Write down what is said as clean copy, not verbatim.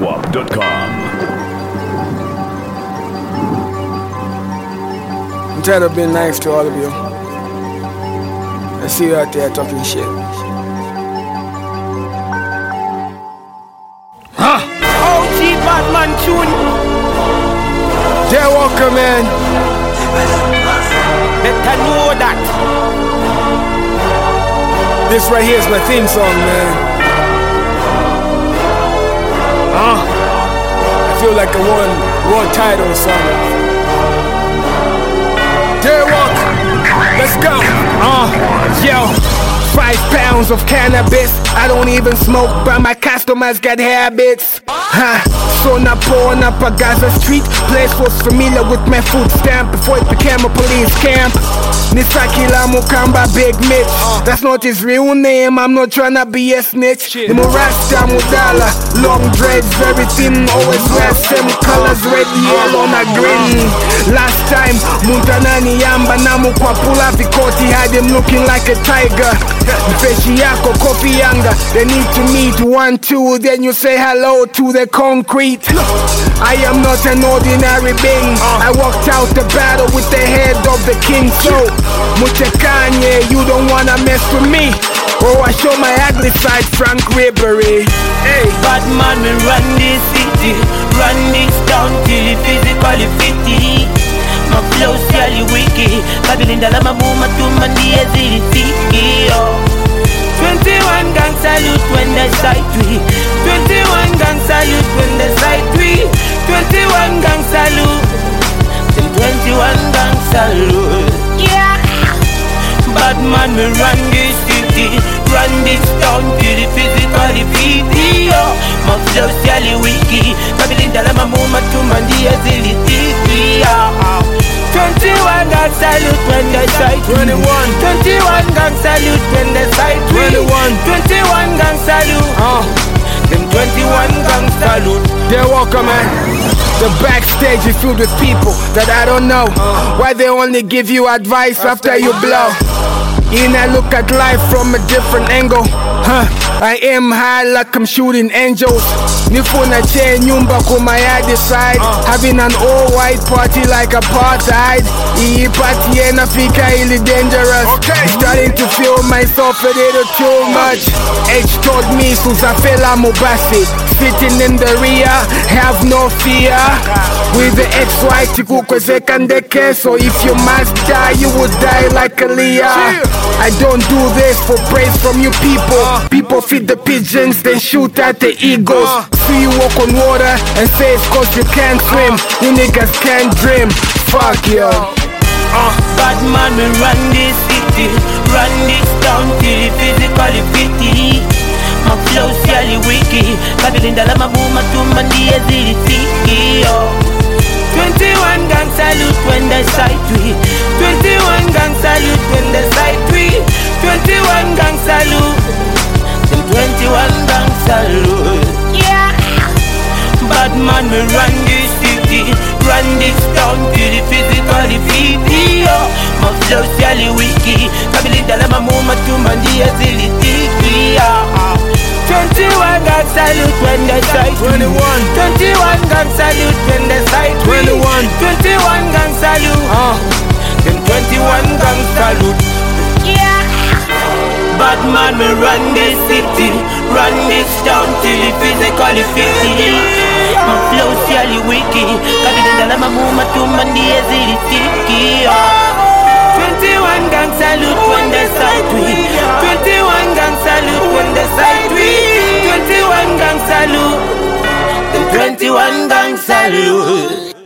zwarp.com. I'm tired of being nice to all of you. I see you out there talking shit. OG Batman tune. Jay Walker, man. Better know that. This right here is my theme song, man. I feel like I won world title song. Jay Walker, let's go. Yo. 5 pounds of cannabis. I don't even smoke, but my customers got habits. So Napon up a Gaza Street. Place was familiar with my food stamp before it became a police camp. Nisakila Mukamba Big Mitch. That's not his real name, I'm not tryna be a snitch. Nimo Rasta Mudala, long dreads, very thin. Always wear same colors, red, yellow, and a green. Last time, Muntanani Yamba Namu Kwapula because he had him looking like a tiger. Mfeshi yako Kofi Yanga. They need to meet 1, 2, then you say hello to the concrete. I am not an ordinary being. I walked out the battle with the head of the king. So, Mutekanye, you don't wanna mess with me. Oh, I show my ugly side, Frank Ribery. Hey, Batman will run this city, run this town till it physically fitty. My flow still wiki, Babylon Dalama Buma to Mandi Azili. 21 gang salute when they sight we. 21 gang salute when they sight we. 21 gang salute. Them 21 gang salute. Yeah. Batman will run this city, run this town till it physically fitty. My flow still wiki, Babylon Dalama Buma to Mandi Azili. 21 gang salute when they sight 21. 21 gang salute when they sight 21. 21 gang salute. Them 21 gang salute. Jay Walker, man. The backstage is filled with people that I don't know. Why they only give you advice after you blow. And I look at life from a different angle. I am high like I'm shooting angels. Nifuna chain nyumba kumayadi side. Having an all-white party like apartheid. Iyi party enafika ili dangerous. Starting to feel myself a little too much. H told me Suzafela Mubasi. Sitting in the rear, have no fear. With the XY tikukwezeka ndeke. So if you must die, you would die like Aaliyah. I don't do this for praise from you people. People feed the pigeons, then shoot at the eagles. See you walk on water and say it's cause you can't swim. You niggas can't dream. Fuck you. Batman will run this city, run this town till it physically fitty. My flow still wiki, Babylon Dalama Buma to Mandi Azili. 21 gang salute when they sight we. 21 gang salute when they sight we. 21 gang salute. Them 21 gang salute. Yeah. Batman will run this city, run this town till it physically fitty. My flow still wiki, Babylon Dalama Buma to Mandi Azili. 21 gang salute when they sight 21. 21 gang salute when they sight 21. 21 gang salute. Them 21 gang salute. Yeah. Batman will run this city, run this town till it physically fitty. My flow still wiki, Babylon Dalama Buma to Mandi Azili. 21 gang salute when they sight we. 21 gang salute when they sight we. 21 gang salute. Them 21 gang salute.